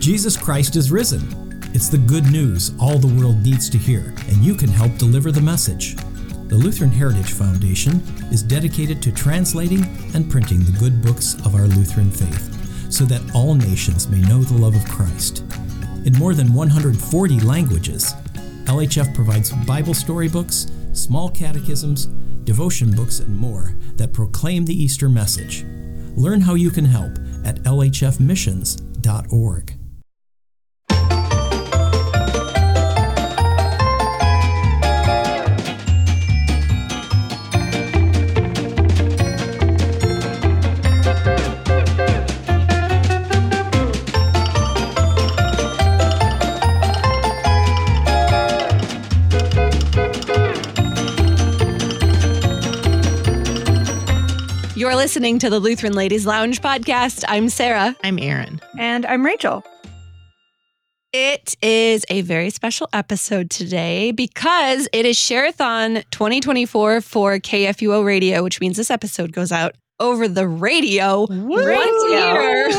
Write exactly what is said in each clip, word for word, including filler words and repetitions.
Jesus Christ is risen. It's the good news all the world needs to hear, and you can help deliver the message. The Lutheran Heritage Foundation is dedicated to translating and printing the good books of our Lutheran faith, so that all nations may know the love of Christ. In more than one hundred forty languages, L H F provides Bible storybooks, small catechisms, devotion books, and more that proclaim the Easter message. Learn how you can help at L H F missions dot org. You're listening to the Lutheran Ladies Lounge podcast. I'm Sarah. I'm Erin. And I'm Rachel. It is a very special episode today because it is Share-a-thon twenty twenty-four for K F U O Radio, which means this episode goes out over the radio Woo! once a year.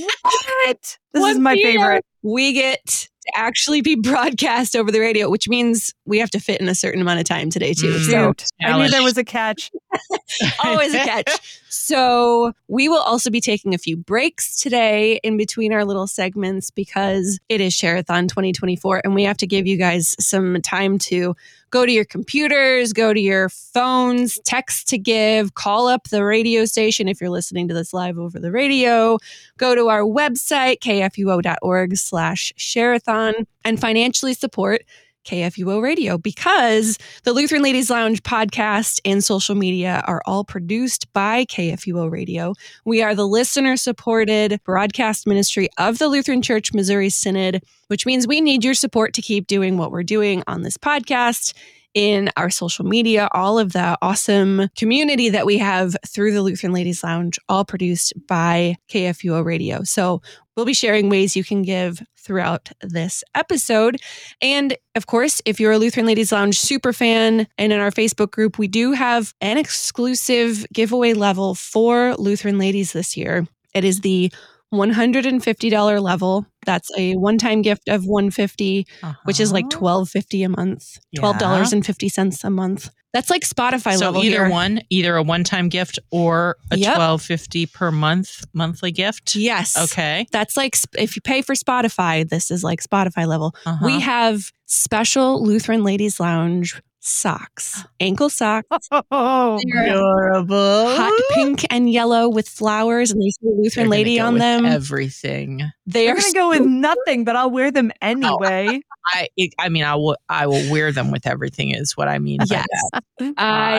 What? This Once is my a year, favorite. We get to actually be broadcast over the radio, which means we have to fit in a certain amount of time today, too. Mm. So Cute. I knew there was a catch. always a catch. So we will also be taking a few breaks today in between our little segments because it is Share-a-thon twenty twenty-four and we have to give you guys some time to go to your computers, go to your phones, text to give, call up the radio station if you're listening to this live over the radio, go to our website, k f u o dot org slash share-a-thon, and financially support K F U O Radio because the Lutheran Ladies Lounge podcast and social media are all produced by K F U O Radio. We are the listener-supported broadcast ministry of the Lutheran Church Missouri Synod, which means we need your support to keep doing what we're doing on this podcast, in our social media, all of the awesome community that we have through the Lutheran Ladies Lounge, all produced by K F U O Radio. So we'll be sharing ways you can give throughout this episode. And of course, if you're a Lutheran Ladies Lounge super fan and in our Facebook group, we do have an exclusive giveaway level for Lutheran Ladies this year. It is the one hundred fifty dollars level. That's a one-time gift of one hundred fifty dollars, uh-huh. which is like twelve dollars and fifty cents a month, twelve dollars and fifty cents a month. That's like Spotify so level either here. one, either a one-time gift or a Yep. twelve dollars and fifty cents per month monthly gift. Yes. Okay. That's like, sp- if you pay for Spotify, this is like Spotify level. Uh-huh. We have special Lutheran Ladies Lounge socks, ankle socks, Oh, They're adorable. hot pink and yellow with flowers, and there's a Lutheran They're lady gonna go on with them. Everything. They I'm are going to go with nothing, but I'll wear them anyway. I. It, I mean, I will. I will wear them with everything. Is what I mean. By Yes. that.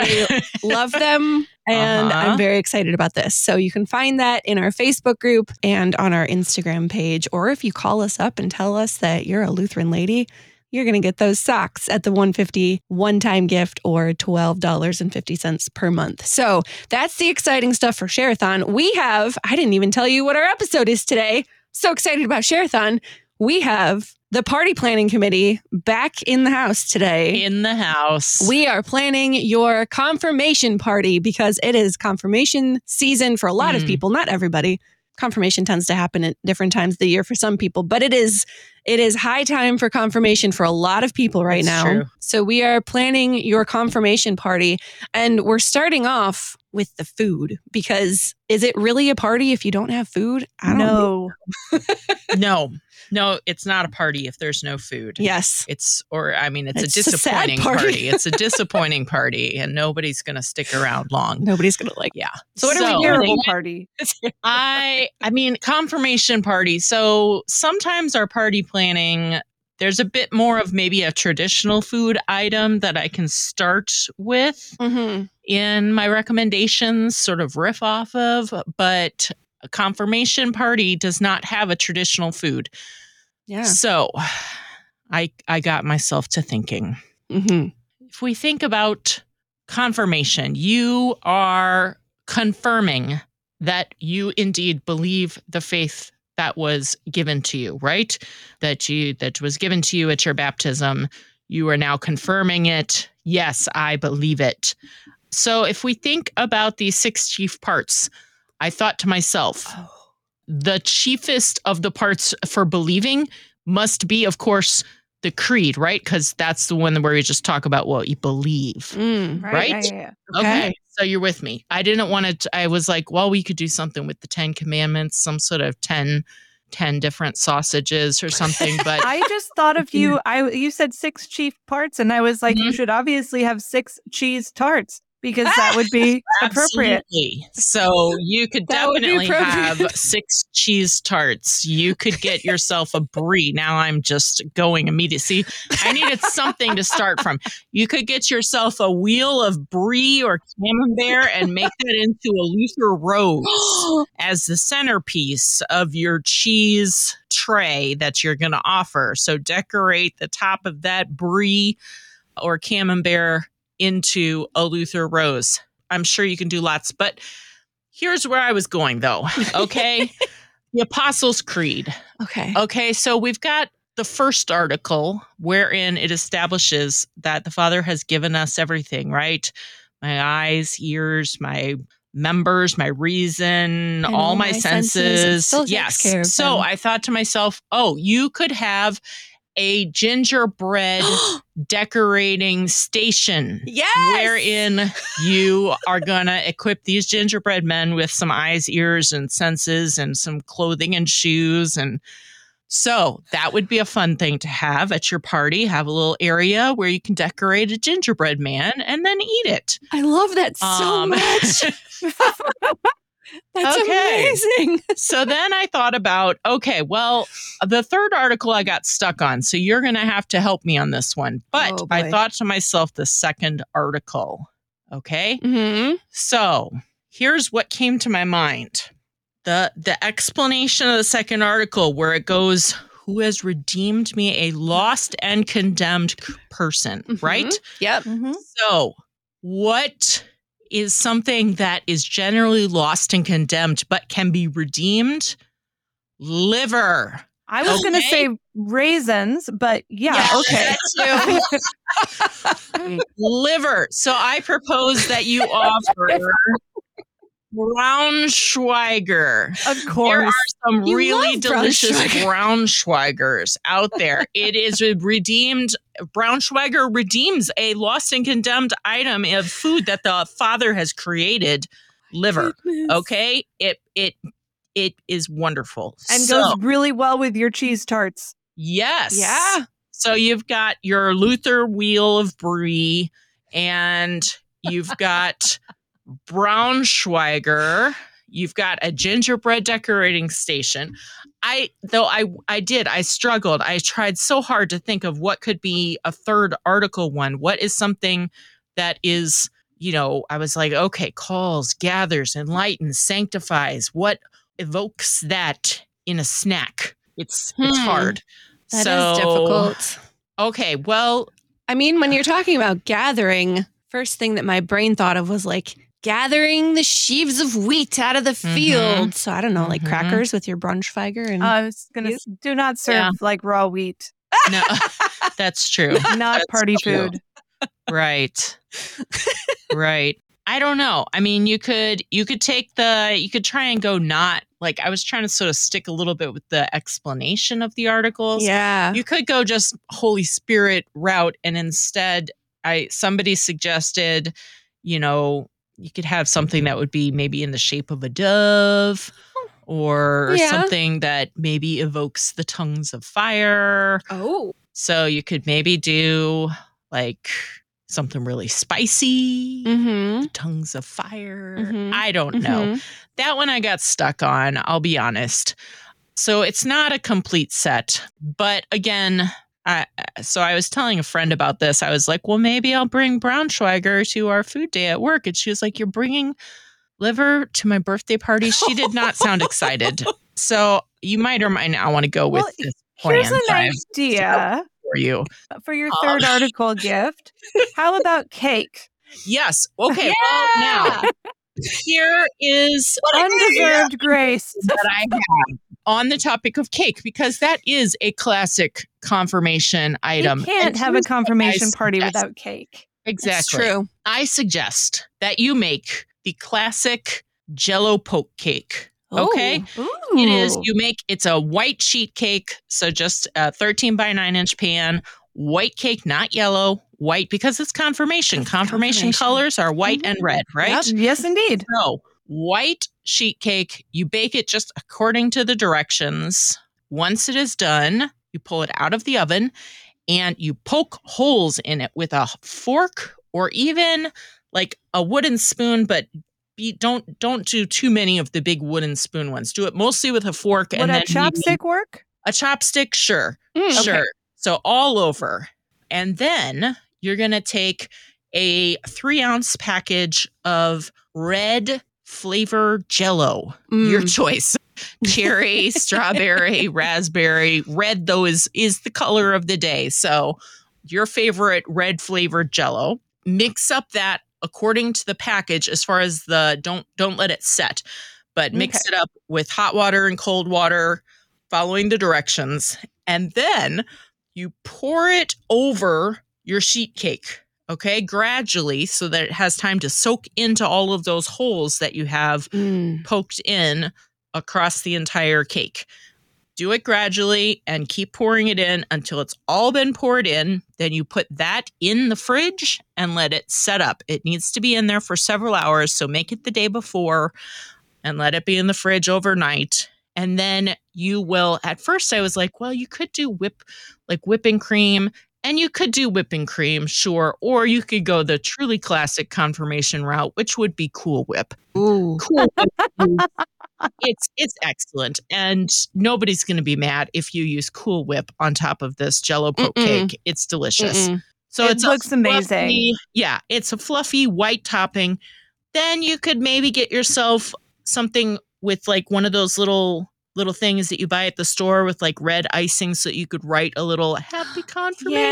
I love them, and Uh-huh. I'm very excited about this. So you can find that in our Facebook group and on our Instagram page, or if you call us up and tell us that you're a Lutheran lady, you're going to get those socks at the one hundred fifty dollars one-time gift or twelve dollars and fifty cents per month. So that's the exciting stuff for Share-a-thon. We have, I didn't even tell you what our episode is today. So excited about Share-a-thon. We have the party planning committee back in the house today. In the house. We are planning your confirmation party because it is confirmation season for a lot of Mm. people, not everybody. Confirmation tends to happen at different times of the year for some people, but it is it is high time for confirmation for a lot of people right That's now. true. So we are planning your confirmation party, and we're starting off with the food because is it really a party if you don't have food? I don't know. No. no, no, it's not a party if there's no food. Yes. It's, or I mean, it's, It's a a sad disappointing party. party. It's a disappointing party, and nobody's going to stick around long. Nobody's going to like. Yeah. So what are we So- doing? Terrible party. I, I mean, confirmation party. So sometimes our party planning, there's a bit more of maybe a traditional food item that I can start with Mm-hmm. in my recommendations, sort of riff off of, but a confirmation party does not have a traditional food. Yeah. So I I got myself to thinking. Mm-hmm. If we think about confirmation, you are confirming that you indeed believe the faith that was given to you, right? That you that was given to you at your baptism. You are now confirming it. Yes, I believe it. So if we think about these six chief parts, I thought to myself, the chiefest of the parts for believing must be, of course, the creed, right? Because that's the one where we just talk about what you believe. Mm. Right. Right? Yeah, yeah, yeah. Okay. Okay. So you're with me. I didn't want to, I was like, well, we could do something with the Ten Commandments, some sort of ten, ten different sausages or something. But I just thought of you. I you said six chief parts, and I was like, you Mhm. should obviously have six cheese tarts because that would be appropriate. absolutely. So you could That would be definitely appropriate. have six cheese tarts. You could get yourself a brie. Now I'm just going immediately. See, I needed something to start from. You could get yourself a wheel of brie or camembert and make that into a Luther rose as the centerpiece of your cheese tray that you're going to offer. So decorate the top of that brie or camembert into a Luther rose. I'm sure you can do lots, but here's where I was going though. Okay. The Apostles' Creed. Okay. Okay. So we've got the first article wherein it establishes that the Father has given us everything, right? My eyes, ears, my members, my reason, all, all my, my senses. senses. It still takes Yes. care of So them. I thought to myself, oh, you could have a gingerbread decorating station. Yes. Wherein you are going to equip these gingerbread men with some eyes, ears, and senses and some clothing and shoes. And so that would be a fun thing to have at your party. Have a little area where you can decorate a gingerbread man and then eat it. I love that so Um, much. That's Okay. amazing. So then I thought about, okay, well, the third article I got stuck on. So you're going to have to help me on this one. But Oh, I boy. thought to myself, the second article. Okay. Mm-hmm. So here's what came to my mind. The, the explanation of the second article where it goes, who has redeemed me, a lost and condemned c- person, Mhm. right? Yep. Mhm. So what is something that is generally lost and condemned but can be redeemed? Liver. I was going to Okay. say raisins, but yeah, okay. that too. Liver. So I propose that you offer Braunschweiger. Of There course. are some You really love delicious Braunschweiger. Braunschweigers out there. It is a redeemed, Braunschweiger redeems a lost and condemned item of food that the Father has created, liver. Goodness. Okay? It it it is wonderful. And So, goes really well with your cheese tarts. yes. Yeah. So you've got your Luther wheel of brie and you've got Braunschweiger. You've got a gingerbread decorating station. I though I I did I struggled. I tried so hard to think of what could be a third article one. What is something that is, you know, I was like, okay, calls, gathers, enlightens, sanctifies. What evokes that in a snack? It's it's Hmm. hard. That is so difficult. Okay, well, I mean, when you're talking about gathering, first thing that my brain thought of was like gathering the sheaves of wheat out of the Mhm. field. So I don't know, like Mhm. crackers with your Braunschweiger and I was going to You- do not serve Yeah. like raw wheat, no, that's true. not That's party true. food. Right. Right. I don't know. I mean, you could you could take the you could try and go not like I was trying to sort of stick a little bit with the explanation of the articles. yeah. You could go just Holy Spirit route and instead I somebody suggested, you know, you could have something that would be maybe in the shape of a dove or Yeah. something that maybe evokes the tongues of fire. Oh. So you could maybe do like something really spicy, Mm-hmm. tongues of fire. Mhm. I don't know. That one I got stuck on, I'll be honest. So it's not a complete set. But again, I, so I was telling a friend about this. I was like, well, maybe I'll bring Braunschweiger to our food day at work. And she was like, you're bringing liver to my birthday party? She did not sound excited. So you might or might not want to go with Well, this plan Here's an that I've idea for you. for your Um, third article gift. How about cake? Yes. Okay. Well, now here is Undeserved grace. that I have on the topic of cake because that is a classic confirmation item. You can't And have a here's what I confirmation party suggest. without cake. Exactly. That's true. I suggest that you make the classic Jello poke cake. Okay. Ooh. It is, you make, it's a white sheet cake. So just a thirteen by nine inch pan, white cake, not yellow, white, because it's confirmation. Confirmation, confirmation. colors are white Mhm. and red, right? Yep. Yes, indeed. So white sheet cake, you bake it just according to the directions. Once it is done, you pull it out of the oven and you poke holes in it with a fork or even like a wooden spoon, but be, don't don't do too many of the big wooden spoon ones. Do it mostly with a fork. Would and a then maybe- chopstick work? A chopstick, sure. Mm, Sure. okay. So all over. And then you're going to take a three ounce package of red flavor Jell-O. Mm. Your choice. Cherry, strawberry, raspberry. Red, though, is, is the color of the day. So your favorite red flavored Jell-O. Mix up that according to the package as far as the, don't don't let it set, but mix Okay. it up with hot water and cold water, following the directions. And then you pour it over your sheet cake, okay, gradually, so that it has time to soak into all of those holes that you have Mm. poked in across the entire cake. Do it gradually and keep pouring it in until it's all been poured in. Then you put that in the fridge and let it set up. It needs to be in there for several hours, so make it the day before and let it be in the fridge overnight. And then you will, at first I was like, well, you could do whip, like whipping cream, and you could do whipping cream, sure. Or you could go the truly classic confirmation route, which would be Cool Whip. Ooh. Cool Whip is- it's it's excellent, and nobody's going to be mad if you use Cool Whip on top of this Jell-O poke Mm-mm. cake. It's delicious. Mm-mm. So It it's a looks amazing. fluffy- yeah, it's a fluffy white topping. Then you could maybe get yourself something with like one of those little little things that you buy at the store with like red icing, so that you could write a little happy confirmation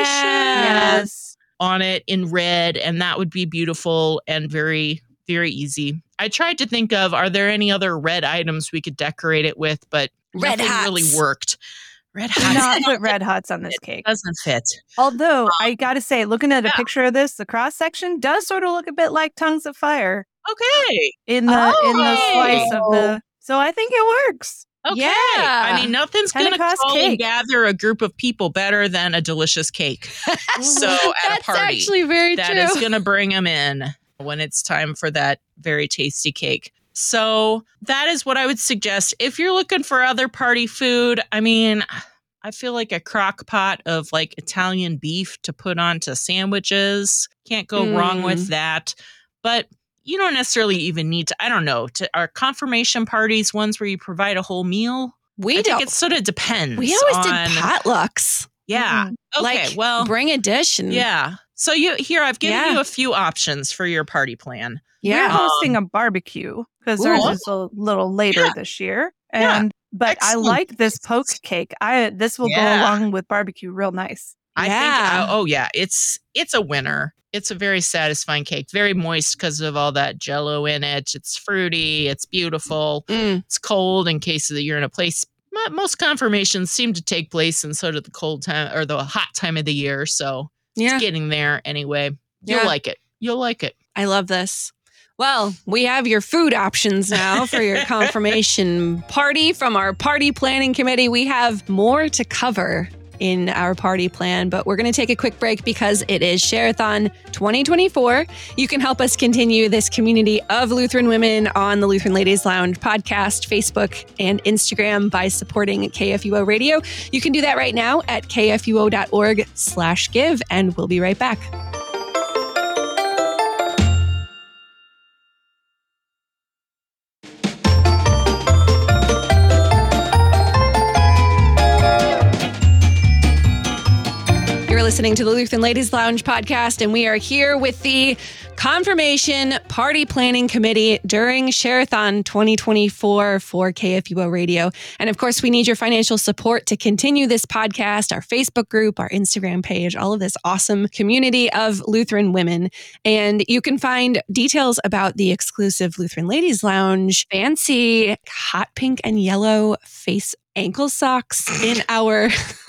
Yes. on it in red, and that would be beautiful and very, very easy. I tried to think of, are there any other red items we could decorate it with, but Red nothing really Hots. worked. Red Do Hots not put red hots on this it cake. doesn't fit. Although I gotta say, looking at a yeah. picture of this, the cross section does sort of look a bit like tongues of fire Okay. in the in the Oh. slice of the. So I think it works. Okay. Yeah. I mean, nothing's going to Pentecost call and cake. gather a group of people better than a delicious cake. So at That's a party, actually very that true. is going to bring them in when it's time for that very tasty cake. So that is what I would suggest. If you're looking for other party food, I mean, I feel like a crock pot of like Italian beef to put onto sandwiches. Can't go wrong Mm. with that. But you don't necessarily even need to, I don't know, to our confirmation parties, ones where you provide a whole meal. we I think don't. it sort of depends. We always on, did potlucks. Yeah. Okay. Like, well, bring a dish and yeah. So you here, I've given Yeah. you a few options for your party plan. We're yeah. hosting a barbecue because ours Ooh. is a little later Yeah. this year, Yeah. and but Excellent. I like this poke cake. I this will Yeah. go along with barbecue real nice. I Yeah. think. Oh, oh yeah, it's it's a winner. It's a very satisfying cake, very moist because of all that Jell-O in it. It's fruity. It's beautiful. Mm. It's cold in case that you're in a place. mo- Most confirmations seem to take place in sort of the cold time or the hot time of the year. So Yeah. it's getting there anyway. You'll Yeah. like it. You'll like it. I love this. Well, we have your food options now for your confirmation party from our party planning committee. We have more to cover in our party plan, but we're going to take a quick break because it is Share-a-thon twenty twenty-four. You can help us continue this community of Lutheran women on the Lutheran Ladies Lounge podcast, Facebook, and Instagram by supporting K F U O Radio. You can do that right now at kfuo.org slash give, and we'll be right back. You're listening to the Lutheran Ladies Lounge podcast, and we are here with the Confirmation Party Planning Committee during Share-a-thon twenty twenty-four for K F U O Radio. And of course, we need your financial support to continue this podcast, our Facebook group, our Instagram page, all of this awesome community of Lutheran women. And you can find details about the exclusive Lutheran Ladies Lounge, fancy hot pink and yellow face ankle socks in our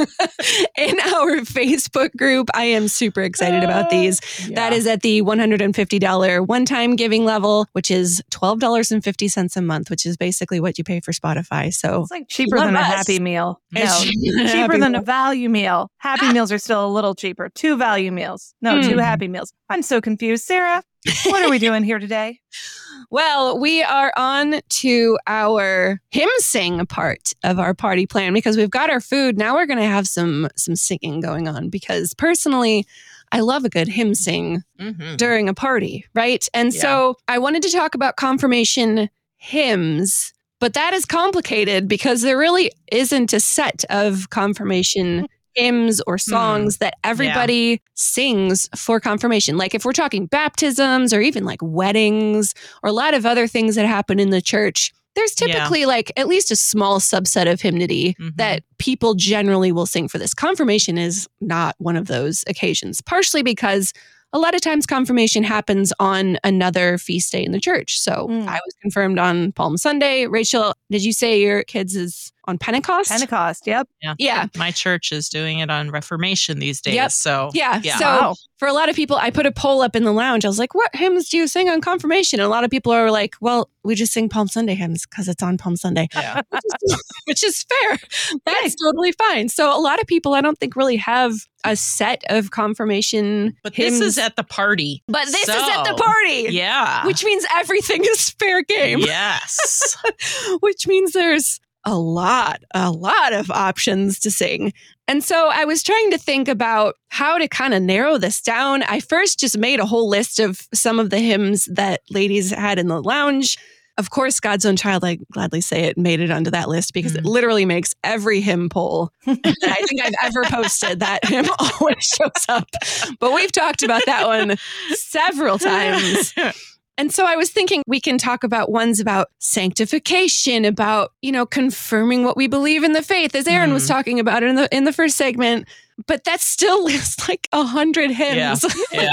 in our Facebook group. I am super excited about these. Yeah. That is at the one hundred fifty dollars one-time giving level, which is twelve dollars and fifty cents a month, which is basically what you pay for Spotify. So It's like cheaper Love than a us. Happy Meal. No, It's cheaper than a cheaper Happy than Meal. a value meal. Happy Meals are still a little cheaper. Two value meals. No, two Mm. Happy Meals. I'm so confused. Sarah, what are we doing here today? Well, we are on to our hymn sing part of our party plan because we've got our food. Now we're going to have some some singing going on because personally, I love a good hymn sing Mhm. during a party, right? And Yeah. so I wanted to talk about confirmation hymns, but that is complicated because there really isn't a set of confirmation hymns or songs that everybody sings for confirmation. Like if we're talking baptisms or even like weddings or a lot of other things that happen in the church, there's Yeah. typically like at least a small subset of hymnody Mhm. that people generally will sing for this. Confirmation is not one of those occasions, partially because a lot of times confirmation happens on another feast day in the church. So Mm. I was confirmed on Palm Sunday. Rachel, did you say your kids is on Pentecost? Pentecost. Yep. Yeah. My church is doing it on Reformation these days. Yep. So Yeah. Yeah. So Wow. for a lot of people, I put a poll up in the lounge. I was like, what hymns do you sing on confirmation? And a lot of people are like, well, we just sing Palm Sunday hymns because it's on Palm Sunday, yeah. which is fair. That's totally fine. So a lot of people, I don't think really have a set of confirmation But hymns. this is at the party. but this So, is at the party. Yeah. Which means everything is fair game. Yes. Which means there's a lot, a lot of options to sing. And so I was trying to think about how to kind of narrow this down. I first just made a whole list of some of the hymns that ladies had in the lounge. Of course, God's Own Child, I gladly say it, made it onto that list because it Mhm. literally makes every hymn poll that I think I've ever posted. That hymn always shows up. But we've talked about that one several times. And so I was thinking we can talk about ones about sanctification, about, you know, confirming what we believe in the faith, as Aaron was Mm. talking about in the in the first segment. But that still lists like a hundred hymns. Yeah.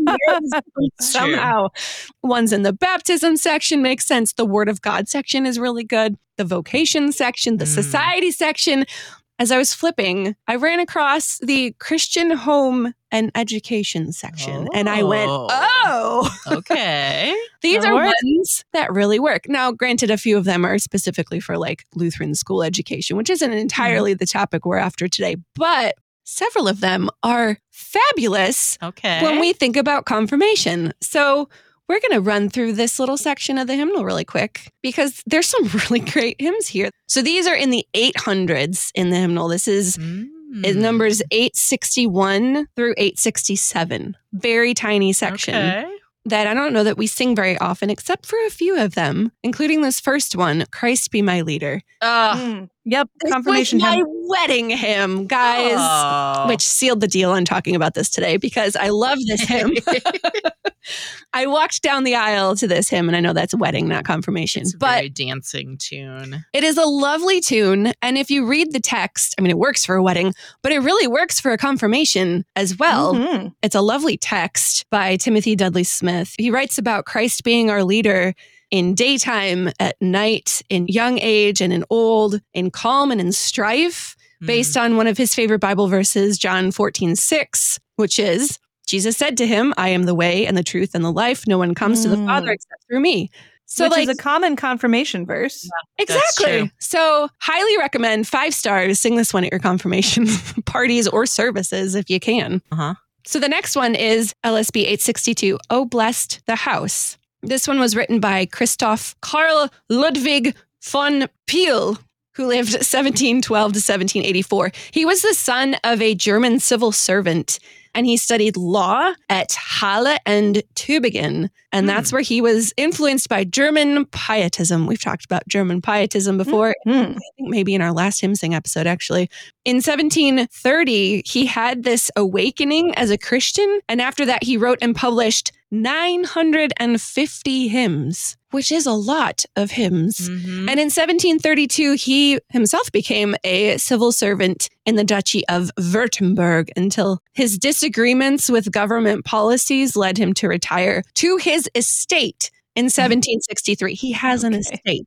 Somehow. Ones in the baptism section make sense. The Word of God section is really good. The vocation section, the Mm. society section. As I was flipping, I ran across the Christian home and education section. And I went, Oh. oh, Okay. these That are works. ones that really work. Now, granted, a few of them are specifically for like Lutheran school education, which isn't entirely the topic we're after today, but several of them are fabulous Okay. when we think about confirmation. So we're going to run through this little section of the hymnal really quick because there's some really great hymns here. So these are in the eight hundreds in the hymnal. This is Mm. is numbers eight sixty-one through eight sixty-seven. Very tiny section Okay. that I don't know that we sing very often, except for a few of them, including this first one, Christ Be My Leader. Uh, Mm. Yep. This Confirmation was my hymn. wedding hymn, guys. oh. Which sealed the deal on talking about this today because I love this hymn. I walked down the aisle to this hymn, and I know that's wedding, not confirmation, It's a but very dancing tune. it is a lovely tune. And if you read the text, I mean, it works for a wedding, but it really works for a confirmation as well. Mhm. It's a lovely text by Timothy Dudley Smith. He writes about Christ being our leader in daytime, at night, in young age and in old, in calm and in strife, based on one of his favorite Bible verses, John fourteen six, which is, Jesus said to him, I am the way and the truth and the life. No one comes to the Mm. Father except through me. So Which like, is a common confirmation verse. That's exactly. true. So highly recommend five stars. Sing this one at your confirmation parties or services if you can. Uh-huh. So the next one is L S B eight sixty-two, Oh Blessed the House. This one was written by Christoph Karl Ludwig von Peel, who lived seventeen twelve to seventeen eighty-four. He was the son of a German civil servant, and he studied law at Halle and Tübingen. And that's where he was influenced by German pietism. We've talked about German pietism before. Mm. I think maybe in our last hymn sing episode, actually. In seventeen thirty, he had this awakening as a Christian. And after that, he wrote and published nine hundred fifty hymns, which is a lot of hymns. Mhm. And in seventeen thirty-two, he himself became a civil servant in the Duchy of Württemberg until his disagreements with government policies led him to retire to his estate in seventeen sixty-three. He has an Okay. estate.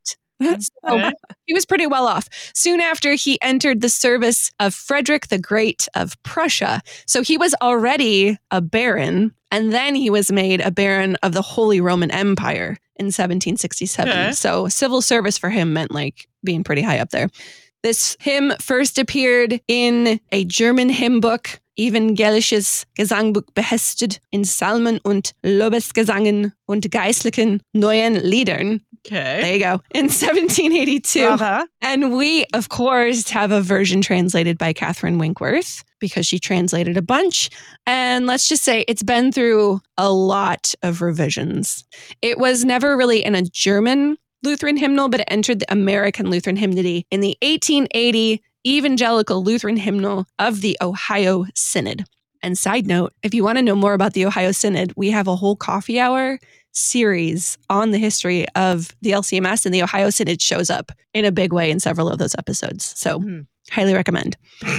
So he was pretty well off. Soon after, he entered the service of Frederick the Great of Prussia. So he was already a baron, and then he was made a baron of the Holy Roman Empire in seventeen sixty-seven. Okay. So civil service for him meant like being pretty high up there. This hymn first appeared in a German hymn book, Evangelisches Gesangbuch beheftet in Psalmen und Lobesgesangen und geistlichen neuen Liedern. Okay. There you go. In seventeen eighty-two. Brava. And we, of course, have a version translated by Catherine Winkworth because she translated a bunch. And let's just say it's been through a lot of revisions. It was never really in a German Lutheran hymnal, but it entered the American Lutheran hymnody in the eighteen eighty Evangelical Lutheran Hymnal of the Ohio Synod. And side note, if you want to know more about the Ohio Synod, we have a whole coffee hour series on the history of the L C M S, and the Ohio Synod shows up in a big way in several of those episodes. So Mhm. highly recommend.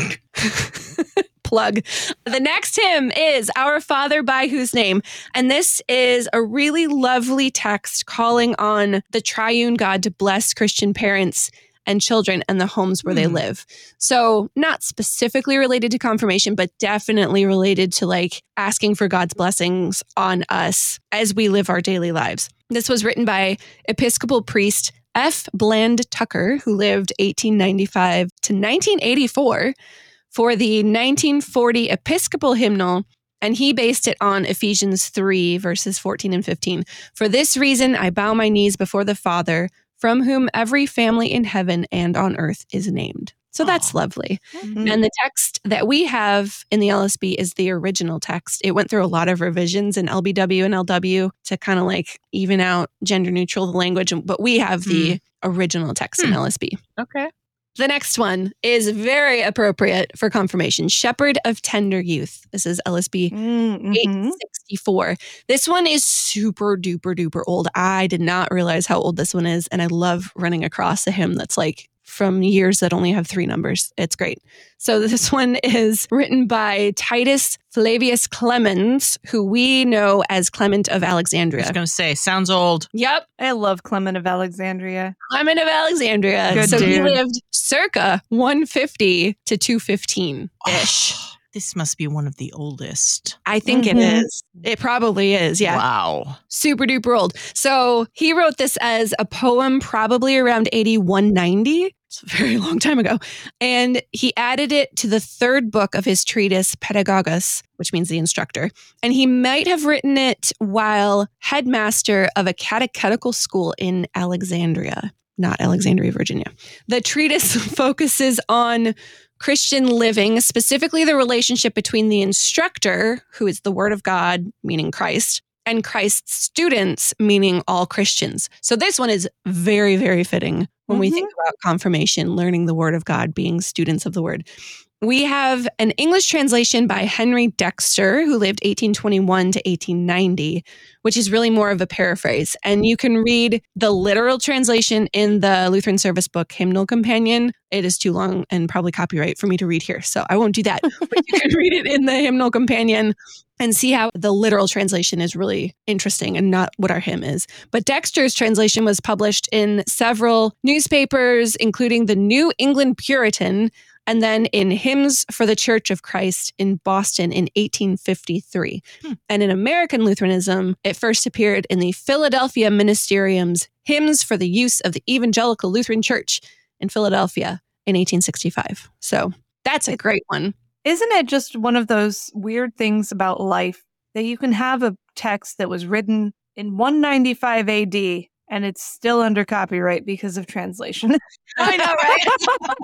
Plug. The next hymn is Our Father by Whose Name. And this is a really lovely text calling on the triune God to bless Christian parents and children and the homes where they Hmm. live. So not specifically related to confirmation, but definitely related to like asking for God's blessings on us as we live our daily lives. This was written by Episcopal priest F. Bland Tucker, who lived eighteen ninety-five to nineteen eighty-four for the nineteen forty Episcopal hymnal. And he based it on Ephesians three, verses fourteen and fifteen. For this reason, I bow my knees before the Father, from whom every family in heaven and on earth is named. So that's Aw. lovely. Mhm. And the text that we have in the L S B is the original text. It went through a lot of revisions in L B W and L W to kind of like even out gender neutral the language, but we have the original text in Hmm. L S B. Okay. The next one is very appropriate for confirmation. Shepherd of Tender Youth. This is L S B Mm, eight mhm. sixty-four. This one is super duper duper old. I did not realize how old this one is. And I love running across a hymn that's like from years that only have three numbers. It's great. So this one is written by Titus Flavius Clemens, who we know as Clement of I Alexandria. was going to say, sounds old. Yep. I love Clement of Alexandria. Clement of Alexandria. Good so he dude. lived circa one fifty to two fifteen-ish. Oh, this must be one of the oldest. I think it Mhm. is. It probably is. Yeah. Wow. Super duper old. So he wrote this as a poem probably around eighty-one ninety. It's a very long time ago. And he added it to the third book of his treatise, Pedagogus, which means the instructor. And he might have written it while headmaster of a catechetical school in Alexandria, not Alexandria, Virginia. The treatise focuses on Christian living, specifically the relationship between the instructor, who is the Word of God, meaning Christ, and Christ's students, meaning all Christians. So this one is very, very fitting when we Mhm. think about confirmation, learning the Word of God, being students of the Word. We have an English translation by Henry Dexter, who lived eighteen twenty-one to eighteen ninety, which is really more of a paraphrase. And you can read the literal translation in the Lutheran Service book, Hymnal Companion. It is too long and probably copyright for me to read here, so I won't do that. But you can read it in the Hymnal Companion and see how the literal translation is really interesting and not what our hymn is. But Dexter's translation was published in several newspapers, including the New England Puritan, and then in Hymns for the Church of Christ in Boston in eighteen fifty-three. Hmm. And in American Lutheranism, it first appeared in the Philadelphia Ministerium's Hymns for the Use of the Evangelical Lutheran Church in Philadelphia in eighteen sixty-five. So that's a great one. Isn't it just one of those weird things about life that you can have a text that was written in one ninety-five A D and it's still under copyright because of translation? I know, right?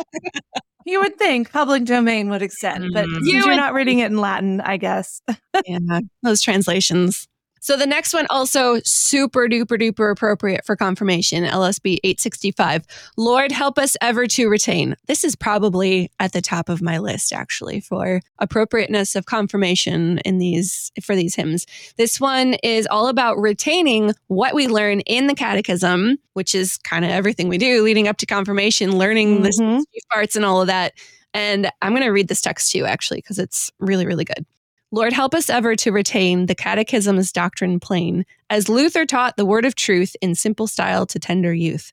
You would think public domain would extend, but Mm. since You you're would not reading it in Latin, I guess. Yeah, those translations. So the next one also super duper duper appropriate for confirmation, L S B eight sixty-five. Lord, help us ever to retain. This is probably at the top of my list actually for appropriateness of confirmation in these for these hymns. This one is all about retaining what we learn in the catechism, which is kind of everything we do leading up to confirmation, learning the Mhm. the parts and all of that. And I'm going to read this text to you actually because it's really really good. Lord, help us ever to retain the catechism's doctrine plain, as Luther taught the word of truth in simple style to tender youth.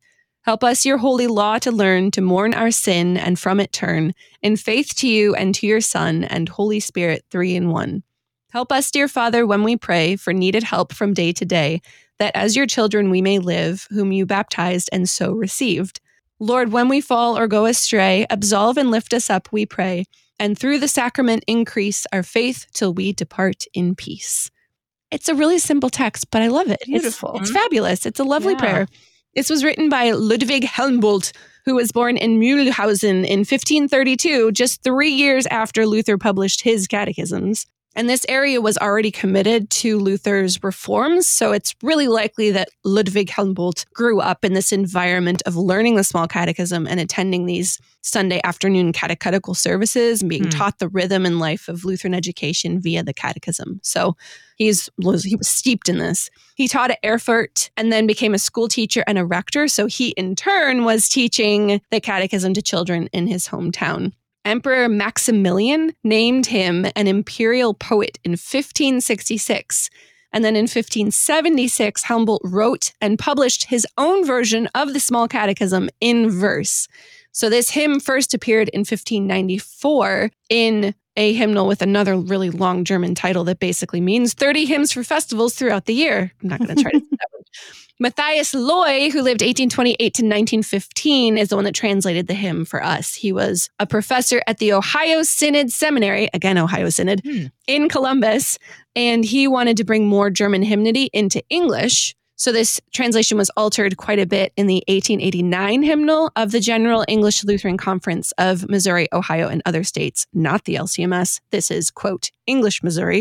Help us your holy law to learn, to mourn our sin and from it turn, in faith to you and to your Son and Holy Spirit, three in one. Help us, dear Father, when we pray for needed help from day to day, that as your children we may live, whom you baptized and so received. Lord, when we fall or go astray, absolve and lift us up, we pray, and through the sacrament increase our faith till we depart in peace. It's a really simple text, but I love it. Beautiful. It's, it's fabulous. It's a lovely Yeah. prayer. This was written by Ludwig Helmbolt, who was born in Mühlhausen in fifteen thirty-two, just three years after Luther published his catechisms. And this area was already committed to Luther's reforms, so it's really likely that Ludwig Helmbolt grew up in this environment of learning the small catechism and attending these Sunday afternoon catechetical services and being Hmm. taught the rhythm and life of Lutheran education via the catechism. So he's was, he was steeped in this. He taught at Erfurt and then became a school teacher and a rector, so he in turn was teaching the catechism to children in his hometown. Emperor Maximilian named him an imperial poet in fifteen sixty-six. And then in fifteen seventy-six, Helmbolt wrote and published his own version of the Small Catechism in verse. So this hymn first appeared in fifteen ninety-four in a hymnal with another really long German title that basically means thirty hymns for festivals throughout the year. I'm not going to try to say that one. Matthias Loy, who lived eighteen twenty-eight to nineteen fifteen, is the one that translated the hymn for us. He was a professor at the Ohio Synod Seminary, again, Ohio Synod, Hmm. in Columbus, and he wanted to bring more German hymnody into English. So this translation was altered quite a bit in the eighteen eighty-nine hymnal of the General English Lutheran Conference of Missouri, Ohio, and other states, not the L C M S. This is, quote, English Missouri,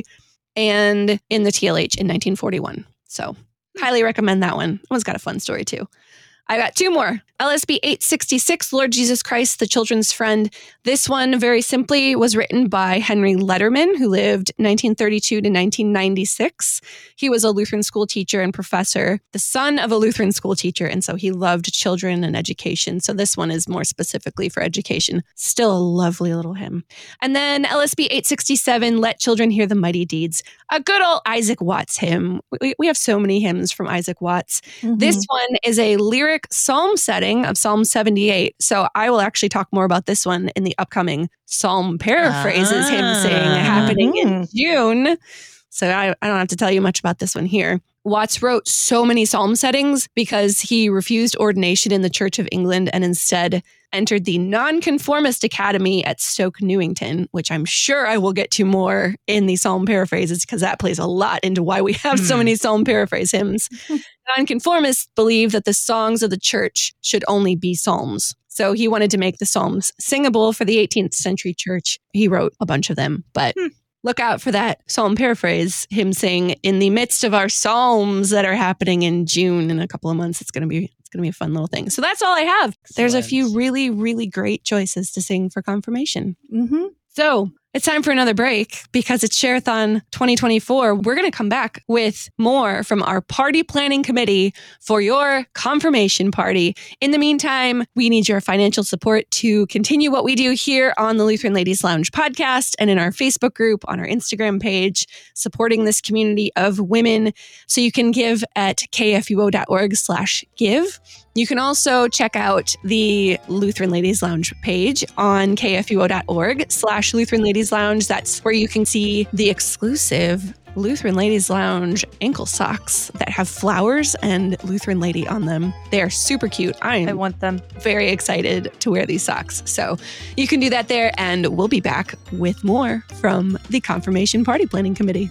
and in the T L H in nineteen forty-one. So highly recommend that one. That one's got a fun story too. I got two more. L S B eight sixty-six, Lord Jesus Christ, the Children's Friend. This one, very simply, was written by Henry Letterman, who lived nineteen thirty-two to nineteen ninety-six. He was a Lutheran school teacher and professor, the son of a Lutheran school teacher, and so he loved children and education. So this one is more specifically for education. Still a lovely little hymn. And then L S B eight sixty-seven, Let Children Hear the Mighty Deeds. A good old Isaac Watts hymn. We, we have so many hymns from Isaac Watts. Mhm. This one is a lyric psalm setting of Psalm seventy-eight. So I will actually talk more about this one in the upcoming Psalm Paraphrases hymn sing Ah. happening in Mhm. June. So I, I don't have to tell you much about this one here. Watts wrote so many psalm settings because he refused ordination in the Church of England and instead entered the Nonconformist Academy at Stoke Newington, which I'm sure I will get to more in the psalm paraphrases because that plays a lot into why we have so Hmm. many psalm paraphrase hymns. Nonconformists believe that the songs of the church should only be psalms. So he wanted to make the psalms singable for the eighteenth century church. He wrote a bunch of them, but Hmm. look out for that psalm paraphrase, him sing in the midst of our psalms that are happening in June in a couple of months. It's going to be it's going to be a fun little thing. So that's all I have. There's a few Excellent. really, really great choices to sing for confirmation. Mhm. So it's time for another break because it's Share-a-thon twenty twenty-four. We're going to come back with more from our party planning committee for your confirmation party. In the meantime, we need your financial support to continue what we do here on the Lutheran Ladies Lounge podcast and in our Facebook group, on our Instagram page, supporting this community of women. So you can give at kfuo.org slash give. You can also check out the Lutheran Ladies Lounge page on kfuo.org slash Lutheran Ladies Lounge. That's where you can see the exclusive Lutheran Ladies Lounge ankle socks that have flowers and Lutheran Lady on them. They are super cute. I I am want them. very excited to wear these socks. So you can do that there, and we'll be back with more from the Confirmation Party Planning Committee.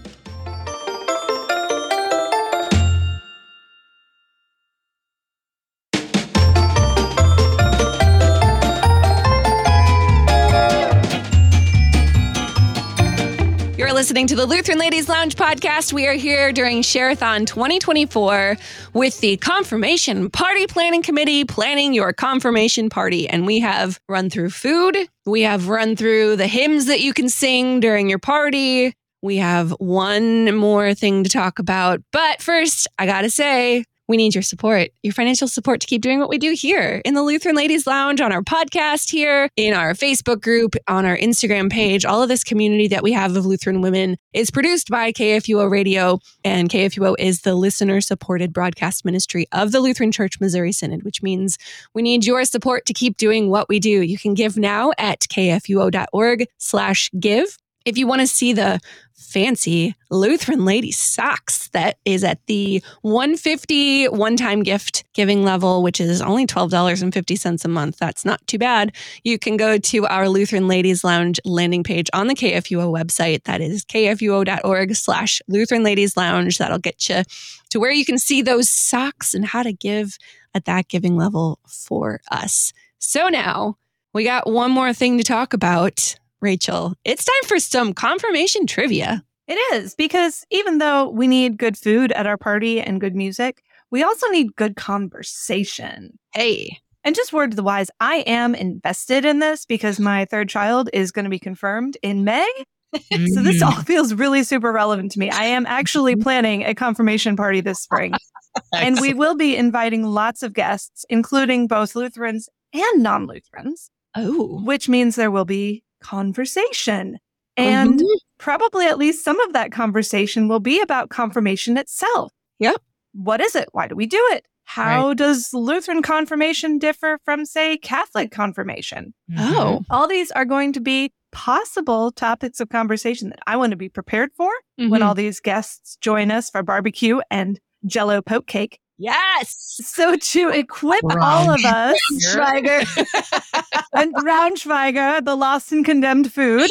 You're listening to the Lutheran Ladies Lounge podcast. We are here during Share-a-thon twenty twenty-four with the Confirmation Party Planning Committee planning your confirmation party. And we have run through food. We have run through the hymns that you can sing during your party. We have one more thing to talk about. But first, I gotta say, we need your support, your financial support to keep doing what we do here in the Lutheran Ladies Lounge, on our podcast here, in our Facebook group, on our Instagram page. All of this community that we have of Lutheran women is produced by K F U O Radio, and K F U O is the listener-supported broadcast ministry of the Lutheran Church Missouri Synod, which means we need your support to keep doing what we do. You can give now at kfuo.org slash give. If you want to see the fancy Lutheran Lady socks, that is at the one hundred fifty dollars one-time gift giving level, which is only twelve dollars and fifty cents a month. That's not too bad. You can go to our Lutheran Ladies Lounge landing page on the K F U O website. That is kfuo.org slash Lutheran Ladies Lounge. That'll get you to where you can see those socks and how to give at that giving level for us. So now we got one more thing to talk about. Rachel, it's time for some confirmation trivia. It is, because even though we need good food at our party and good music, we also need good conversation. Hey. And just word to the wise, I am invested in this because my third child is going to be confirmed in May. So this all feels really super relevant to me. I am actually planning a confirmation party this spring. And we will be inviting lots of guests, including both Lutherans and non-Lutherans. Oh. Which means there will be conversation. And mm-hmm. probably at least some of that conversation will be about confirmation itself. Yep. What is it? Why do we do it? How right. does Lutheran confirmation differ from, say, Catholic confirmation? Mm-hmm. Oh. All these are going to be possible topics of conversation that I want to be prepared for mm-hmm. when all these guests join us for barbecue and Jell-O poke cake. Yes. So to equip all of us, Schweiger and Braunschweiger, the lost and condemned food.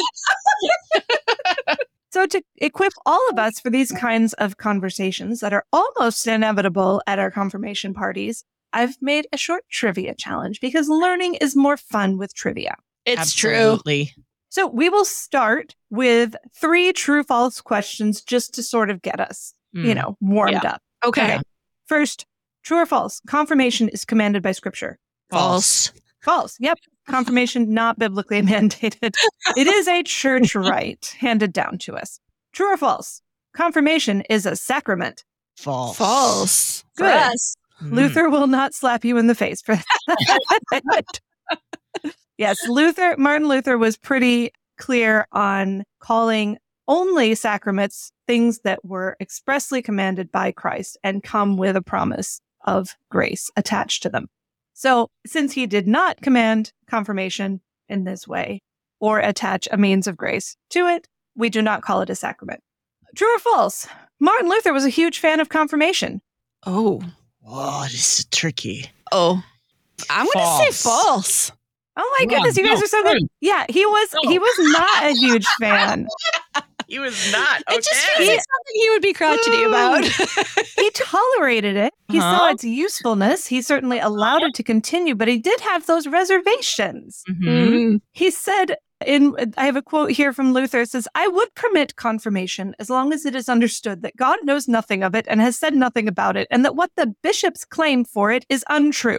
So to equip all of us for these kinds of conversations that are almost inevitable at our confirmation parties, I've made a short trivia challenge because learning is more fun with trivia. It's Absolutely. true. So we will start with three true-false questions just to sort of get us, mm. you know, warmed yeah. up. Okay. okay. First, true or false? Confirmation is commanded by Scripture. False. False. Yep. Confirmation not biblically mandated. It is a church rite handed down to us. True or false? Confirmation is a sacrament. False. False. Good. Yes. Luther will not slap you in the face for that. Yes, Luther, Martin Luther was pretty clear on calling only sacraments things that were expressly commanded by Christ and come with a promise of grace attached to them. So since he did not command confirmation in this way or attach a means of grace to it, we do not call it a sacrament. True or false? Martin Luther was a huge fan of confirmation. Oh. Oh, this is tricky. Oh. I'm going to say false. Oh my goodness, you guys are so good. Yeah, he was he was not a huge fan. He was not. Okay. It just feels like something he would be crotchety about. He tolerated it. He uh-huh. saw its usefulness. He certainly allowed it to continue, but he did have those reservations. Mm-hmm. Mm-hmm. He said, in I have a quote here from Luther, it says, "I would permit confirmation as long as it is understood that God knows nothing of it and has said nothing about it, and that what the bishops claim for it is untrue."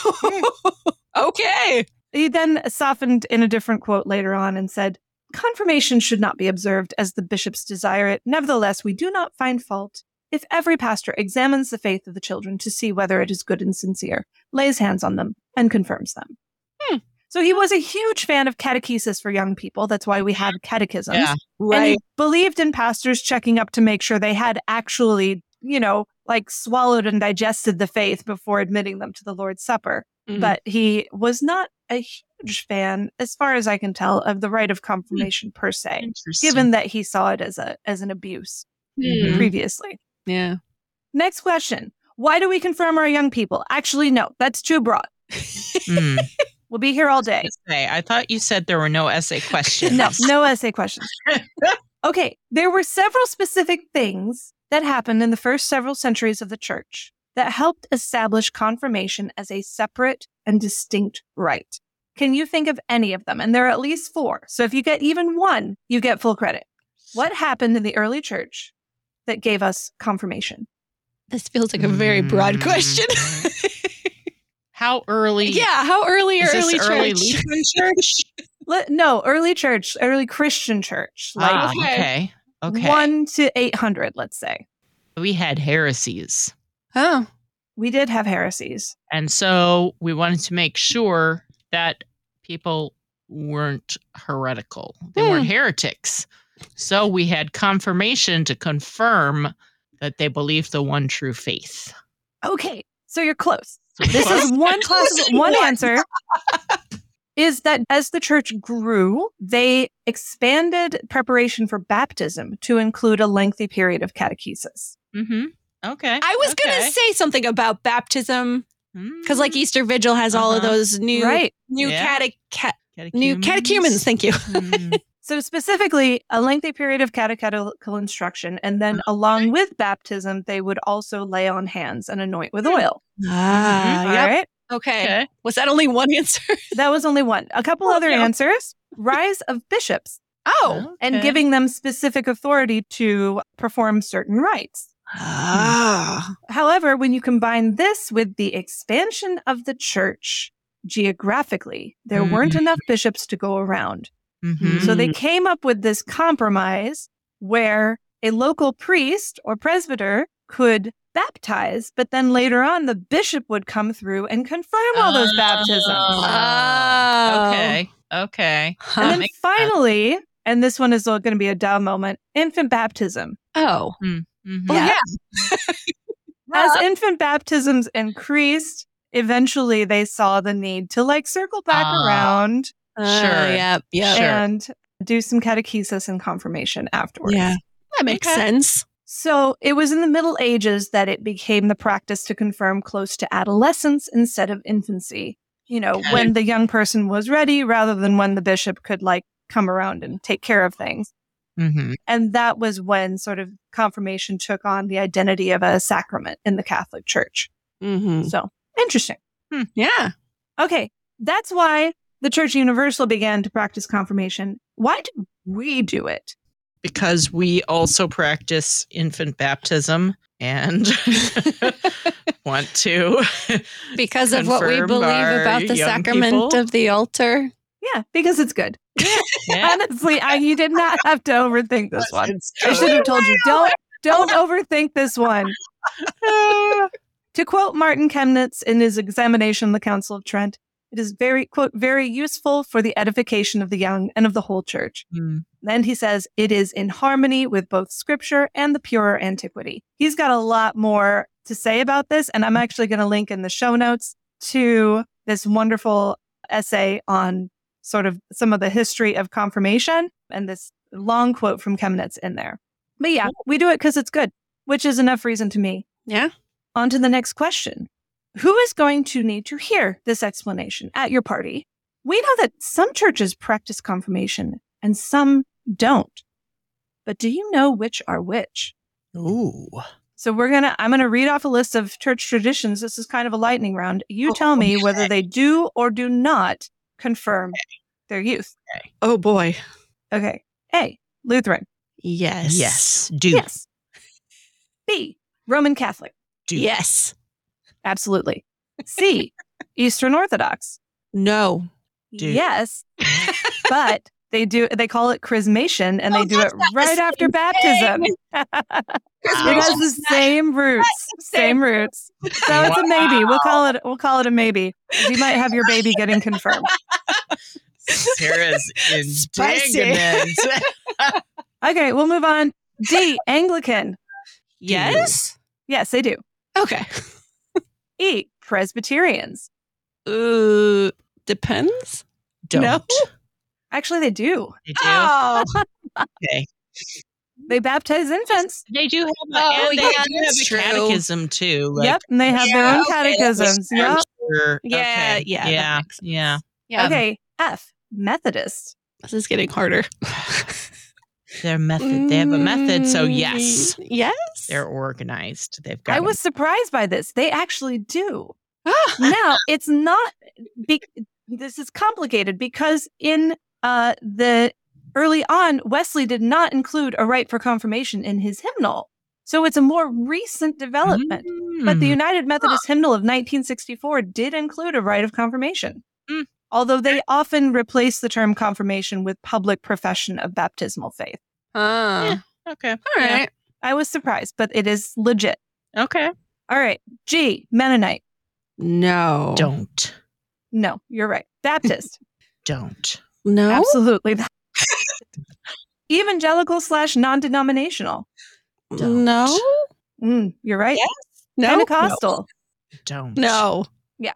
Okay. He then softened in a different quote later on and said, "Confirmation should not be observed as the bishops desire it. Nevertheless, we do not find fault if every pastor examines the faith of the children to see whether it is good and sincere, lays hands on them, and confirms them." Hmm. So he was a huge fan of catechesis for young people. That's why we have catechisms. Yeah, right. And he believed in pastors checking up to make sure they had actually, you know, like swallowed and digested the faith before admitting them to the Lord's Supper. Mm-hmm. But he was not a huge fan, as far as I can tell, of the rite of confirmation per se, given that he saw it as a as an abuse mm-hmm. previously. Yeah. Next question. Why do we confirm our young people? Actually, no, that's too broad. Mm. We'll be here all day. I thought you said there were no essay questions. No, no essay questions. Okay, there were several specific things that happened in the first several centuries of the church that helped establish confirmation as a separate and distinct rite. Can you think of any of them? And there are at least four. So if you get even one, you get full credit. What happened in the early church that gave us confirmation? This feels like a very broad question. How early? Yeah, how early or is early this church? Early Lutheran church? Le- no, early church, early Christian church. Like ah, okay. Okay. One to eight hundred, let's say. We had heresies. Oh. We did have heresies. And so we wanted to make sure that people weren't heretical. They Hmm. weren't heretics. So we had confirmation to confirm that they believed the one true faith. Okay, so you're close. This is one possible one answer is that as the church grew, they expanded preparation for baptism to include a lengthy period of catechesis. Mm-hmm. Okay. I was okay. going to say something about baptism because, like, Easter Vigil has all of Uh-huh. those new, Right. new, Yeah. cate- ca- Catechumens. new catechumens. Thank you. Mm. So specifically, a lengthy period of catechetical instruction, and then along with baptism, they would also lay on hands and anoint with oil. Ah, All yep. right. Okay. Okay. Was that only one answer? That was only one. A couple other yeah. answers. Rise of bishops Oh. and Okay. giving them specific authority to perform certain rites. Ah. However, when you combine this with the expansion of the church geographically, there weren't Mhm. enough bishops to go around. Mhm. So they came up with this compromise where a local priest or presbyter could baptize, but then later on the bishop would come through and confirm all those baptisms. Oh. Okay. Okay. Huh. And then makes sense. finally, and this one is going to be a dumb moment, infant baptism. Oh. Mhm. Well, yeah. As infant baptisms increased, eventually they saw the need to like circle back Ah. around Uh, Sure. Yep. Yep. Sure. and do some catechesis and confirmation afterwards. Yeah. That makes Okay. sense. So it was in the Middle Ages that it became the practice to confirm close to adolescence instead of infancy. You know, Okay. when the young person was ready rather than when the bishop could like come around and take care of things. Mhm. And that was when sort of confirmation took on the identity of a sacrament in the Catholic Church. Mm-hmm. So interesting. Yeah. Okay. That's why the Church Universal began to practice confirmation. Why do we do it? Because we also practice infant baptism and want to Because of what we confirm believe our about the young sacrament people. of the altar. Yeah, because it's good. Yeah. Honestly, I, you did not have to overthink this one. It's I should have told you, don't don't overthink this one. true. To quote Martin Chemnitz in his examination of the Council of Trent, it is very, quote, very useful for the edification of the young and of the whole church. Mm. Then he says it is in harmony with both scripture and the purer antiquity. He's got a lot more to say about this, and I'm actually going to link in the show notes to this wonderful essay on sort of some of the history of confirmation and this long quote from Chemnitz in there. But yeah, we do it because it's good, which is enough reason to me. Yeah. On to the next question. Who is going to need to hear this explanation at your party? We know that some churches practice confirmation and some don't. But do you know which are which? Ooh. So we're going to, I'm going to read off a list of church traditions. This is kind of a lightning round. You tell me whether they do or do not confirm their youth. Oh boy. Okay. A, Lutheran. Yes. Yes. Do. Yes. B, Roman Catholic. Do. Yes. Absolutely. C, Eastern Orthodox. No. Do. Yes. But they do, they call it chrismation and they Oh, do it that's not the right after same baptism. It has the same roots. Same roots. So it's a maybe. We'll call it we'll call it a maybe. You might have your baby getting confirmed. Sarah's Spicy. indignant. Okay, we'll move on. D, Anglican. Yes. Yes, they do. Okay. E, Presbyterians. Uh, depends. Don't. No. Actually, they do. They do. Oh. Okay. They baptize infants. They do have a, Oh, and they yeah, do have that's a true. catechism too. Like, Yep, and they have their Yeah, own okay, catechisms. I'm Yep. sure. Yeah, Okay. yeah, that Yeah. makes sense. Yeah. Yeah. Okay, F, Methodist. This is getting harder. Their method. They have a method. So Mm, yes, Yes. they're organized. They've got. I a- was surprised by this. They actually do. Ah. Now, it's not, be, this is complicated because in uh, the early on, Wesley did not include a rite for confirmation in his hymnal. So it's a more recent development. But the Mm. United Methodist Hymnal of nineteen sixty-four did include a rite of confirmation. Mm. Although they often replace the term confirmation with public profession of baptismal faith. Ah. Yeah. Okay. All right. I was surprised, but it is legit. Okay. All right. G, Mennonite. No. Don't. No, you're right. Baptist. Don't. No. Absolutely. Evangelical slash non-denominational. Don't. No. Mm, you're right. Yes. No. Pentecostal. Don't. No.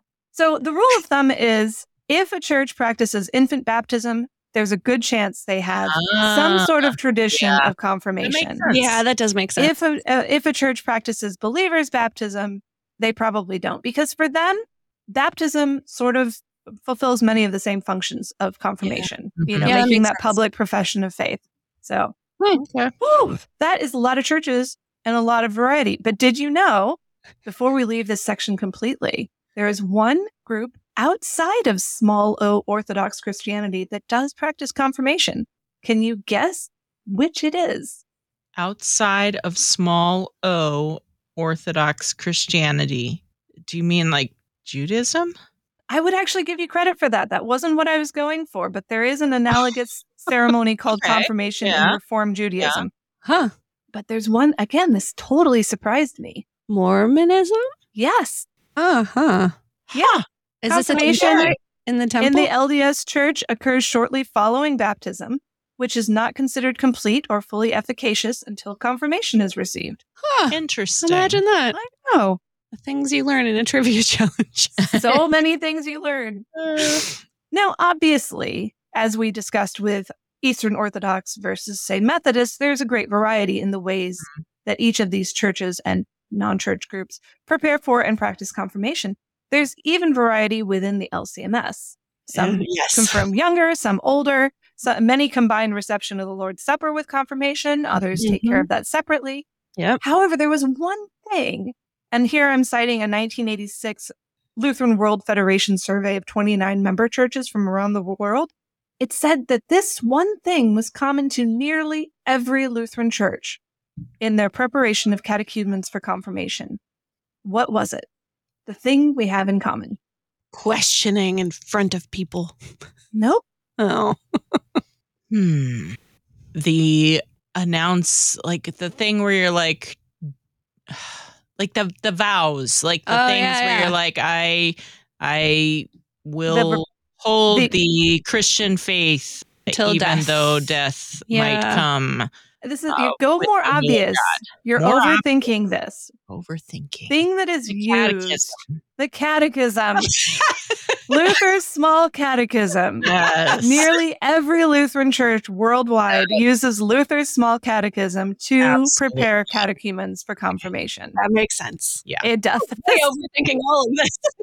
So the rule of thumb is if a church practices infant baptism, there's a good chance they have Ah, some sort of tradition yeah. of confirmation. sense. Yeah, that does make sense. If a, uh, if a church practices believers' baptism, they probably don't. Because for them, baptism sort of fulfills many of the same functions of confirmation, Yeah. you know, Yeah, that making makes that sense. public profession of faith. So Okay. whew, that is a lot of churches and a lot of variety. But did you know, before we leave this section completely, there is one group outside of small o Orthodox Christianity that does practice confirmation. Can you guess which it is? Outside of small o Orthodox Christianity, do you mean like Judaism? I would actually give you credit for that. That wasn't what I was going for, but there is an analogous ceremony called Okay, confirmation in yeah, Reformed Judaism. Huh. But there's one, again, this totally surprised me. Mormonism? Yes. Uh huh. Yeah. Is this a Confirmation temple in the temple? In the L D S church occurs shortly following baptism, which is not considered complete or fully efficacious until confirmation is received. Huh. Interesting. Imagine that. I know. The things you learn in a trivia challenge. So many things you learn. Uh, Now, obviously, as we discussed with Eastern Orthodox versus, say, Methodist, there's a great variety in the ways that each of these churches and non-church groups prepare for and practice confirmation. There's even variety within the L C M S. Some yes. confirm younger, some older. So many combine reception of the Lord's Supper with confirmation. Others take care of that separately. Yep. However, there was one thing, and here I'm citing a nineteen eighty-six Lutheran World Federation survey of twenty-nine member churches from around the world. It said that this one thing was common to nearly every Lutheran church in their preparation of catechumens for confirmation. What was it? The thing we have in common. Questioning in front of people. Nope. Oh. hmm. The announce, like the thing where you're like, like the the vows, like the Oh, things yeah, where yeah. you're like, I I will The- hold the- the, Christian faith Till even death. though death Yeah. might come. This is Oh, you go with more the will of obvious. You're More overthinking this. Overthinking. Thing that is The used. catechism. The catechism. Luther's small catechism. Yes. Nearly every Lutheran church worldwide uses Luther's small catechism to Absolutely. prepare catechumens for confirmation. That makes sense. It does. I'm overthinking all of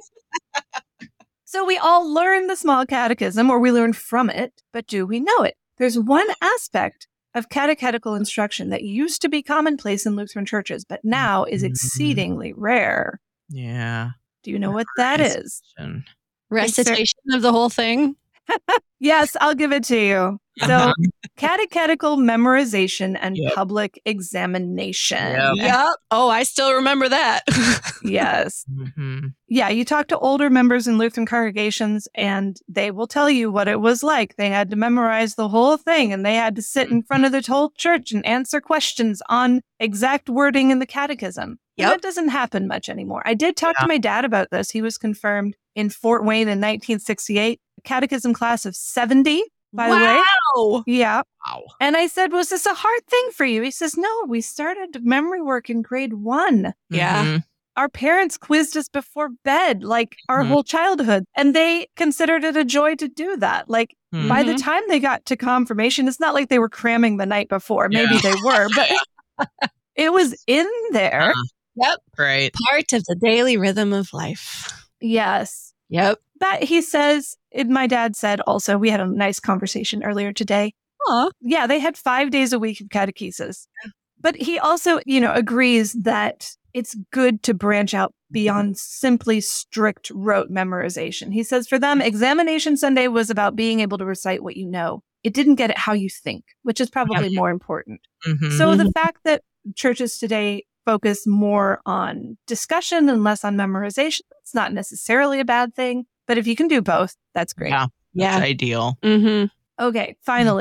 this. So we all learn the small catechism, or we learn from it, but do we know it? There's one aspect of catechetical instruction that used to be commonplace in Lutheran churches, but now is Mhm. exceedingly rare. Yeah. Do you know what that is? Question. Recitation of the whole thing. Yes, I'll give it to you. So, Uh-huh. catechetical memorization and Yep. public examination. Yep. Yep. Oh, I still remember that. Yes. Mhm. Yeah, you talk to older members in Lutheran congregations and they will tell you what it was like. They had to memorize the whole thing and they had to sit in front of the whole church and answer questions on exact wording in the catechism. And Yep. that doesn't happen much anymore. I did talk to my dad about this. He was confirmed in Fort Wayne in nineteen sixty-eight, catechism class of seventy, by the way. wow. Yeah. Wow. And I said, was this a hard thing for you? He says, no, we started memory work in grade one. Yeah. Mhm. Our parents quizzed us before bed, like our Mhm. whole childhood. And they considered it a joy to do that. Like Mhm. by the time they got to confirmation, it's not like they were cramming the night before. Maybe they were, but it was in there. Uh-huh. Yep. Right. Part of the daily rhythm of life. Yes. Yep. That he says, it, my dad said also, we had a nice conversation earlier today. Aw. Yeah, they had five days a week of catechesis. But he also, you know, agrees that it's good to branch out beyond simply strict rote memorization. He says for them, Examination Sunday was about being able to recite what you know. It didn't get at how you think, which is probably more important. Mhm. So the fact that churches today focus more on discussion and less on memorization, it's not necessarily a bad thing. But if you can do both, that's great. Yeah. Yeah. That's ideal. Mm-hmm. Okay, finally,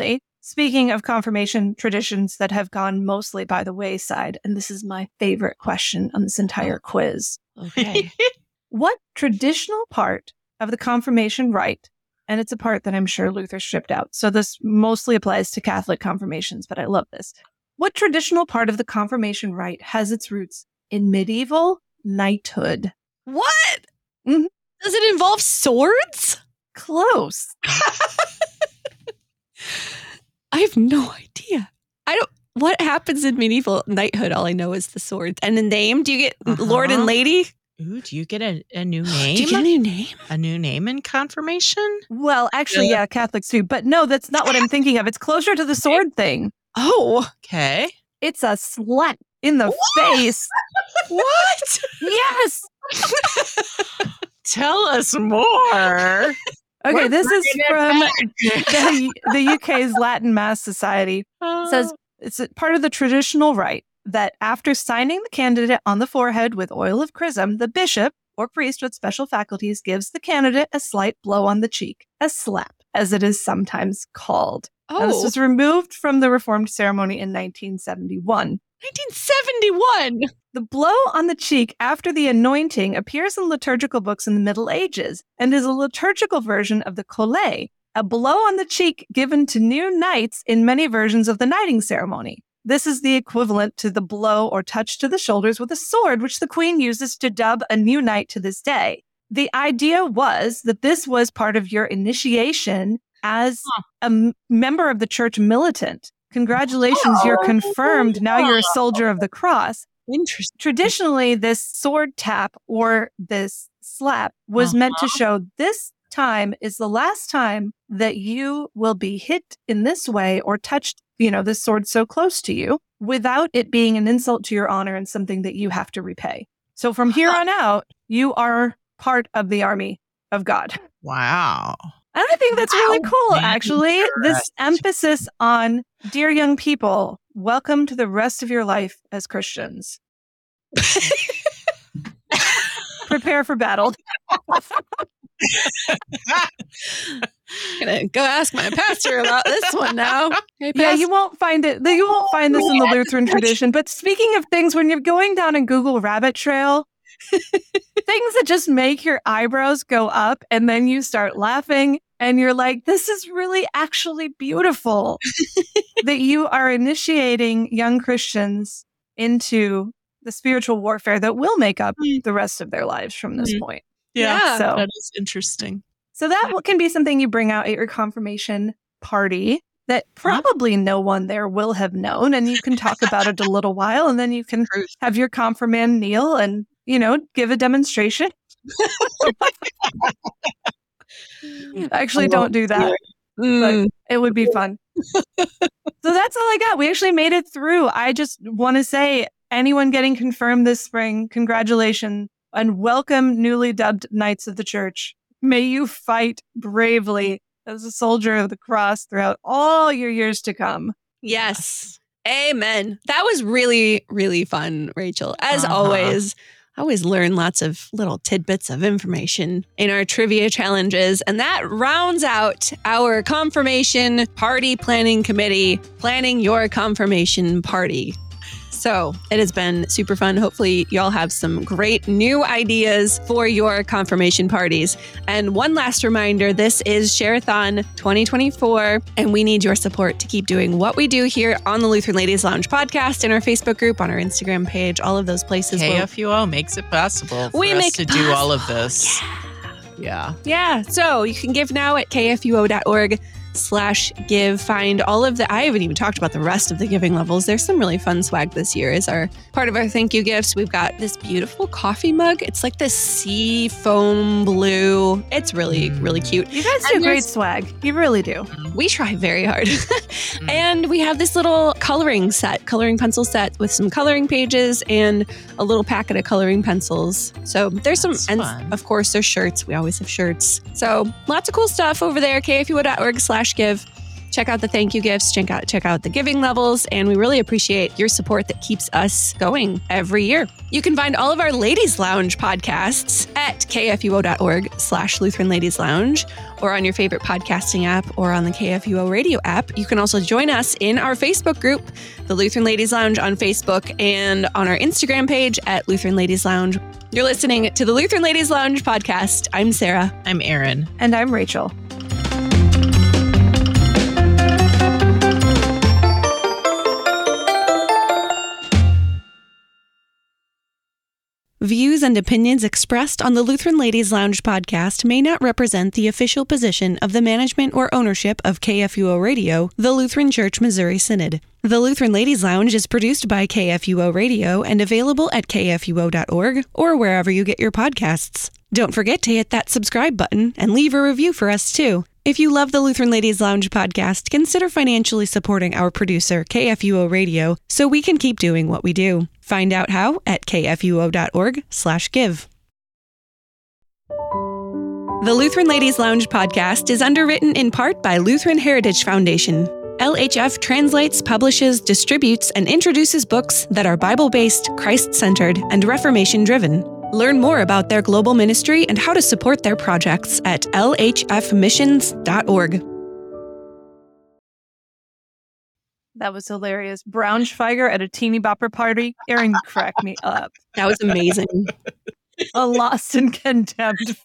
speaking of confirmation traditions that have gone mostly by the wayside, and this is my favorite question on this entire quiz. Okay. What traditional part of the confirmation rite, and it's a part that I'm sure Luther stripped out, so this mostly applies to Catholic confirmations, but I love this. What traditional part of the confirmation rite has its roots in medieval knighthood? What? Mhm. Does it involve swords? Close. I have no idea. I don't. What happens in medieval knighthood? All I know is the swords and the name. Do you get Uh-huh. Lord and Lady? Ooh, do you get a, a new Do name? you get a new name? a new name in confirmation? Well, actually, yeah, Catholics too. But no, that's not what I'm thinking of. It's closer to the sword thing. Oh, Okay. It's a slap in the face. what? Yes. Tell us more. Okay, We're this is bringing from it back. the, the U K's Latin Mass Society. It says it's a part of the traditional rite that after signing the candidate on the forehead with oil of chrism, the bishop or priest with special faculties gives the candidate a slight blow on the cheek, a slap, as it is sometimes called. Now, this Oh, was removed from the Reformed ceremony in nineteen seventy-one. nineteen seventy-one. The blow on the cheek after the anointing appears in liturgical books in the Middle Ages and is a liturgical version of the collé, a blow on the cheek given to new knights in many versions of the knighting ceremony. This is the equivalent to the blow or touch to the shoulders with a sword, which the Queen uses to dub a new knight to this day. The idea was that this was part of your initiation as a m- member of the church militant. Congratulations, you're confirmed. Now you're a soldier of the cross. Interesting. Traditionally, this sword tap or this slap was meant to show this time is the last time that you will be hit in this way or touched, you know, this sword so close to you without it being an insult to your honor and something that you have to repay. So from here on out, you are part of the army of God. Wow. And I think that's really Wow. cool, actually. This emphasis on, dear young people, welcome to the rest of your life as Christians. Prepare for battle. Gonna go ask my pastor about this one now. Hey, Yeah, Pastor. you won't find it. You won't find this in the Lutheran tradition. But speaking of things, when you're going down a Google rabbit trail, things that just make your eyebrows go up and then you start laughing and you're like, this is really actually beautiful that you are initiating young Christians into the spiritual warfare that will make up the rest of their lives from this Mhm. point. Yeah. So, That is interesting. so that can be something you bring out at your confirmation party that probably no one there will have known. And you can talk about it a little while and then you can Truth. have your confirmand kneel and, you know, give a demonstration. Actually, don't do that. Mm. It would be fun. So that's all I got. We actually made it through. I just want to say, anyone getting confirmed this spring, congratulations and welcome newly dubbed Knights of the Church. May you fight bravely as a soldier of the cross throughout all your years to come. Yes. Amen. That was really, really fun, Rachel. As Uh-huh. always, I always learn lots of little tidbits of information in our trivia challenges. And that rounds out our confirmation party planning committee, planning your confirmation party. So it has been super fun. Hopefully, y'all have some great new ideas for your confirmation parties. And one last reminder, this is Share-a-thon twenty twenty-four, and we need your support to keep doing what we do here on the Lutheran Ladies Lounge podcast, in our Facebook group, on our Instagram page, all of those places. K where- F U O makes it possible for We us make to it do all of possible. this. Yeah. Yeah, so you can give now at kfuo.org slash give. Find all of the, I haven't even talked about the rest of the giving levels. There's some really fun swag this year as our part of our thank you gifts. We've got this beautiful coffee mug. It's like this sea foam blue. It's really, really cute. You guys do And great there's- swag. You really do. We try very hard. And we have this little coloring set, coloring pencil set with some coloring pages and a little packet of coloring pencils. So there's some, That's and fun. of course there's shirts. We always have shirts. So lots of cool stuff over there, kfuo.org slash give. Check out the thank you gifts, check out, check out the giving levels, and we really appreciate your support that keeps us going every year. You can find all of our Ladies Lounge podcasts at kfuo.org slash Lutheran Ladies Lounge or on your favorite podcasting app or on the K F U O radio app. You can also join us in our Facebook group, the Lutheran Ladies Lounge on Facebook, and on our Instagram page at Lutheran Ladies Lounge. You're listening to the Lutheran Ladies Lounge podcast. I'm Sarah. I'm Erin. And I'm Rachel. Views and opinions expressed on the Lutheran Ladies Lounge podcast may not represent the official position of the management or ownership of K F U O Radio, the Lutheran Church Missouri Synod. The Lutheran Ladies Lounge is produced by K F U O Radio and available at k f u o dot org or wherever you get your podcasts. Don't forget to hit that subscribe button and leave a review for us too. If you love the Lutheran Ladies Lounge podcast, consider financially supporting our producer, K F U O Radio, so we can keep doing what we do. Find out how at k f u o dot org slash give. The Lutheran Ladies Lounge podcast is underwritten in part by Lutheran Heritage Foundation. L H F translates, publishes, distributes, and introduces books that are Bible-based, Christ-centered, and Reformation-driven. Learn more about their global ministry and how to support their projects at l h f missions dot org. That was hilarious. Braunschweiger at a teeny bopper party. Erin cracked me up. That was amazing. A lost and condemned.